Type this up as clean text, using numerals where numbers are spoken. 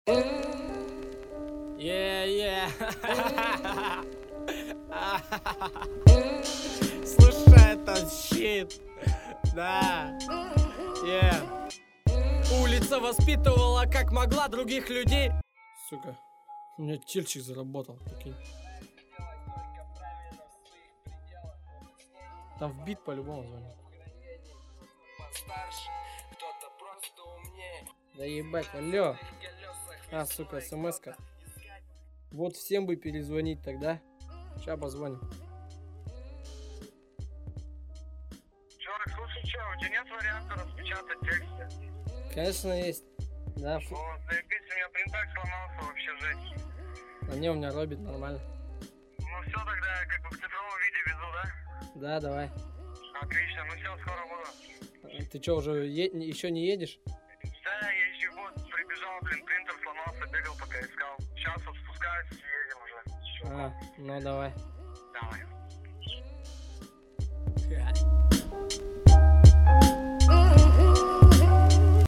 Слушай этот щит. Да. Улица воспитывала как могла других людей. Сука, у меня тельчик заработал. Прикинь. Там в бит по-любому звонит. Да ебать, алло. А, сука, смс-ка. Вот всем бы перезвонить тогда. Сейчас позвоним. Чувак, слушай, что, у тебя нет варианта распечатать тексты? Конечно, есть. Да, О, заебись, у меня принтак сломался, вообще жесть. а не, у меня робит нормально. Ну все, тогда я как бы в цифровом виде везу, да? Да, давай. Отлично, ну все, скоро буду. Ты что, уже еще не едешь? Да, я еще вот прибежал, блин, принтер сломался, бегал пока искал. Сейчас вот спускаюсь, едем уже. А, ну давай. Давай.